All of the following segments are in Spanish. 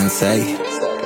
sensei.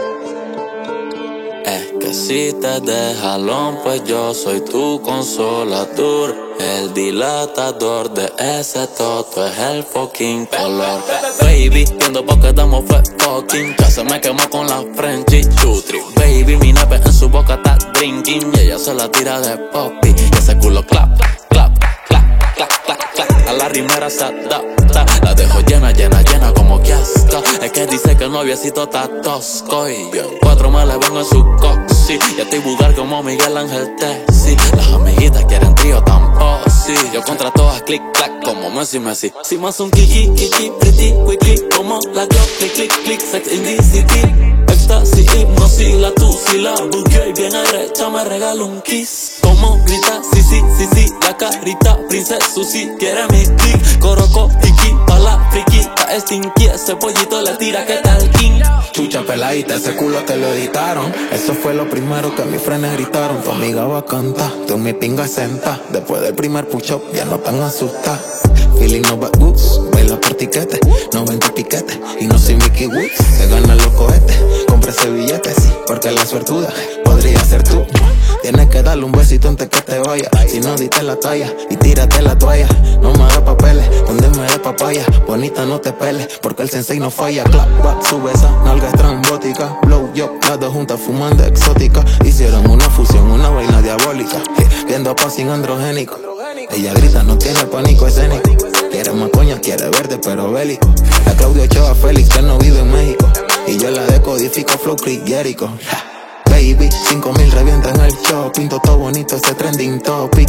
Es que si te deja jalón, pues yo soy tu consolador. El dilatador de ese toto es el fucking color. Baby, viendo porque damos fue fucking. Ya se me quemó con la Frenchy Chutri. Baby, mi nepe en su boca está drinking. Y ella se la tira de poppy. Y ese culo clap, clap, clap, clap, clap, clap. A la rimera se adapta. La dejo llena, llena, llena como que asca. Es que dice que el noviecito está tosco. Y yo en 4 me le vengo en su coxi. Y estoy vulgar como Miguel Ángel Tessi. Las amiguitas quieren trío tampoco. Yo contra todas click clack como Messi Messi. Si más un kiki kiki pretty quickly como la Glock click click click sex in the city. Ecstasy, hipnosis, la tusi, la bugueo y bien arrecha me regala un kiss. Como grita, sí, sí, sí, sí, la carita, princesa Susi, quiere mi dick. Coroco, tiki, pa' la friquita, stinky, ese pollito le tira, ¿qué tal king? Chucha peladita, ese culo te lo editaron. Eso fue lo primero que mis frenes gritaron. Tu amiga va a cantar, tú mi pinga senta. Después del primer push-up ya no tan asustada. Feeling no bad goods, baila por tiquete. 90 piquetes y no soy Mickey Woods. Se ganan los cohetes, compra ese billete, sí, porque la suertuda podría ser tú. Tienes que darle un besito antes que te vaya. Si no diste la talla y tírate la toalla. No me hagas papeles, donde me dé papaya. Bonita no te peles, porque el sensei no falla. Clap, back, sube esa nalga estrambótica. Blow yo, las dos juntas fumando exótica. Hicieron una fusión, una vaina diabólica. Viendo pa' sin androgénico. Ella grita, no tiene pánico escénico. Quiere más coña, quiere verde pero bélico. La Claudio Ochoa Félix, que no vive en México. Y yo la decodifico, flow Chris Jericho. Baby, 5000 revienta en el show. Pinto todo bonito ese trending topic.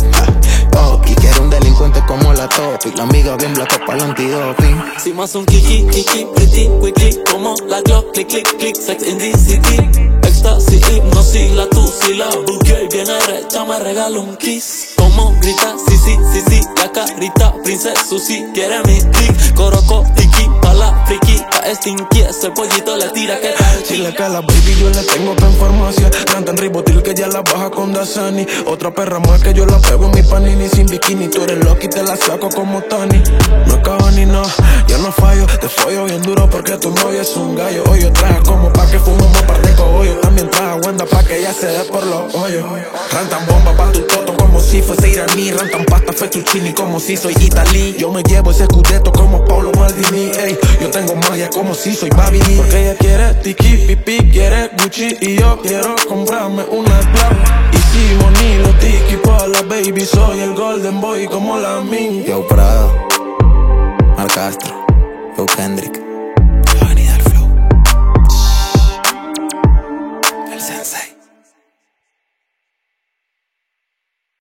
Y quiere un delincuente como la Topic. La amiga bien blanca para el antidoping. Si más un kiki kiki pretty quickly como la Glock click click click sex in the city. Ecstasy, hipnosis, la tusi, la bugueo y bien arrecha me regala un kiss. Como grita, sí, sí, sí, sí, la carita, princesa Susi, quiere mi dick. Coroco, tiki, pa' la friquita, stinky, ese pollito le tira, ¿qué tal? Chile que a la baby yo le tengo tan farmacia. Cantan ribotil que ya la baja con Dasani. Otra perra más que yo la pego en mi panini. Sin bikini, tú eres loca y te la saco como Tani. No acabo ni no, yo no fallo. Te follo bien duro porque tu novio es un gallo. Hoy yo traje como pa' que fumemos par de cogollo. También traje Wanda pa' que ella se dé por los hoyos. Rantan bomba pa' tu toto como si fuese iraní. Rantan pasta fettuccini como si soy italí. Yo me llevo ese scudetto como Paolo Maldini. Ey, yo tengo magia como si soy Babini. Porque ella quiere tiki, pipi, quiere Gucci. Y yo quiero comprarme una clave. Y si money lo tiki pa' la baby. Soy el golden boy como la min. Yo Prado, Marc Castro, yo Kendrick. La avenida del flow. El sensei.